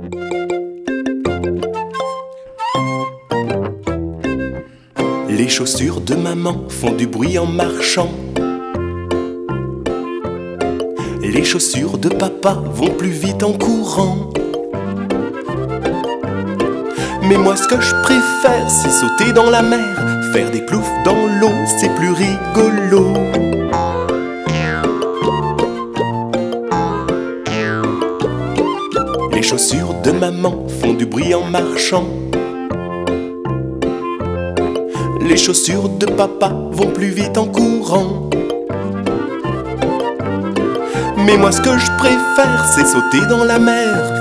Les chaussures de maman font du bruit en marchant. Les chaussures de papa vont plus vite en courant. Mais moi ce que je préfère, c'est sauter dans la mer, faire des ploufs dans l'eau, c'est plus rigolo. Les chaussures de maman font du bruit en marchant. Les chaussures de papa vont plus vite en courant. Mais moi ce que je préfère, c'est sauter dans la mer,